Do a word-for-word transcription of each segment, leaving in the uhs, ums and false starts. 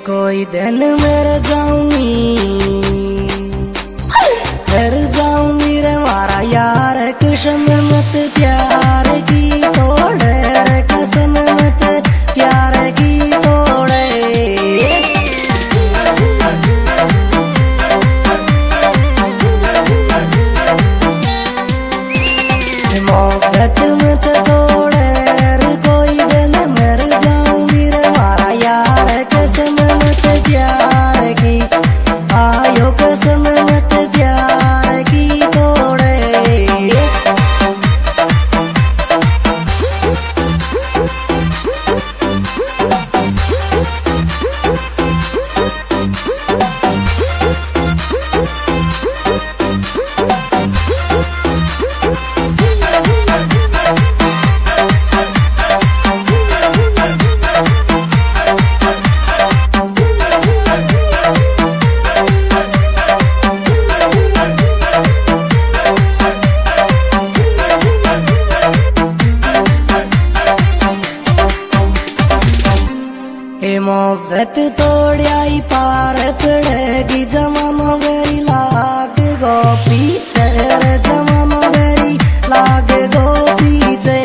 कोई दिन मेरे जाऊंगी फिर जाऊंगी रे मारा यार कृष्ण मत प्यार की तोड़े रे कसम मत प्यार की तोड़े मोहब्बत मत तोड़े रे कोई दिन मर जाऊंगी रे मारा यार कसम मत प्यार की आयो कसम मत प्यार की तोड़े मोहब्बत तोड़ाई पार पड़ेगी जमा मेरी लाग गो पीछे जमा मेरी लाग गो पीछे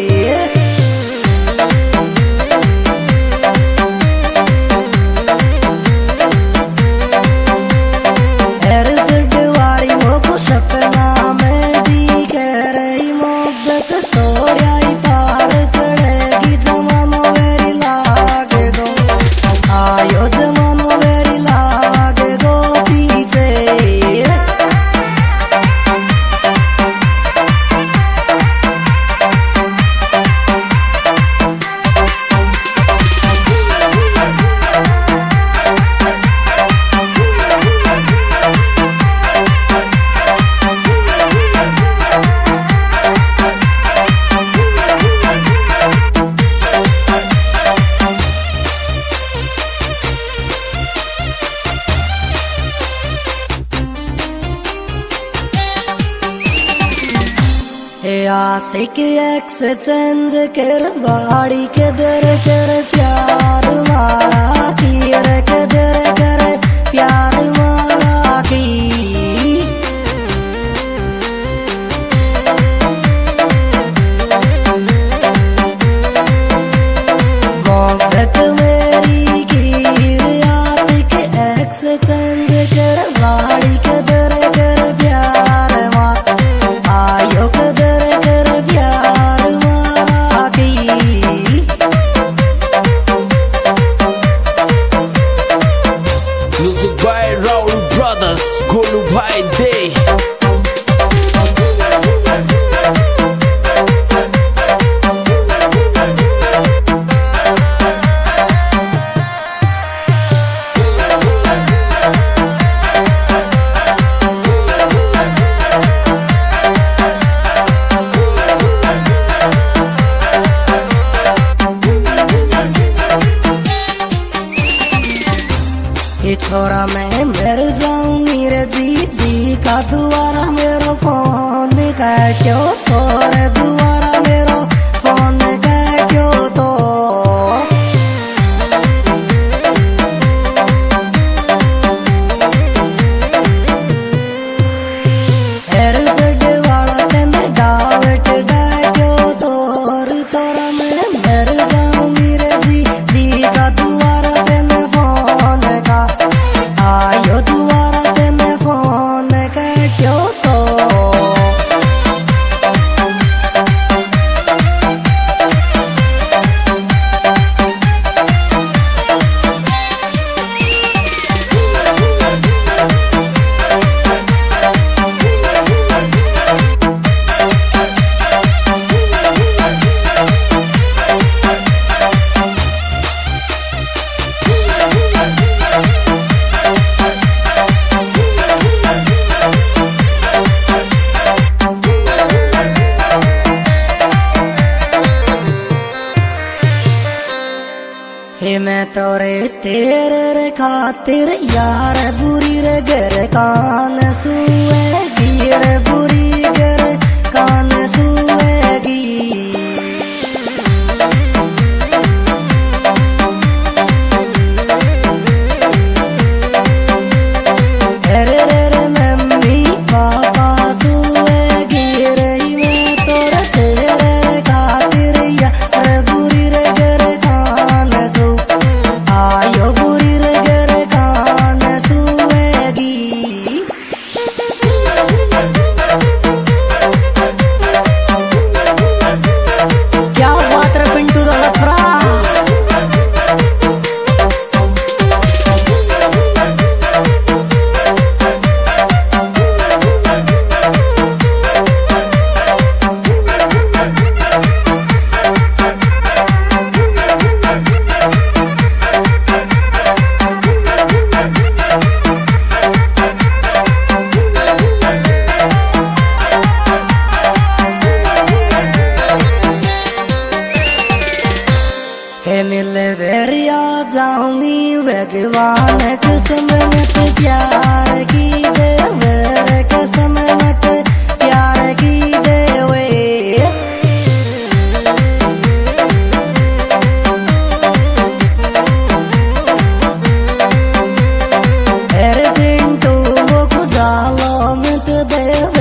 वाली वो सपना में दी कह रही मोहब्बत तोड़ाई पार पड़ेगी जमा मेरी लाग गो आयो जमानो मेरी लाग गो पीछे आशिक एक्सचेंज कर बाड़ी के दर कर प्यार मारा की रे के दर कर प्यार मारा की मोहब्बत मेरी की आशिक एक्सचेंज कर बाड़ी के दर कर प्यार मारा आयो के दर गोलू भाई दे ये छोरा मैं मर जाऊंगी रे जी जी का दोबारा मेरा फोन काटो तोर दोबारा मेरा फोन काटो तो वाला तेन डावट डाटो तोर छोरा मैं मर जाऊंगी रे जी जी का दोबारा तेन फोन का आयो दोबारा तेने फोन काटो तो हे मैं तोरे तेरे रे खातिर यार बुरी रे गर कान सुएगी रे बुरी गर कान सुएगी मिले वेरिया जाऊंगी भगवान कसम मत प्यार की दे मेरे कसम मत प्यार की दे वे अरे पिंटू वो खुदा लो मत दे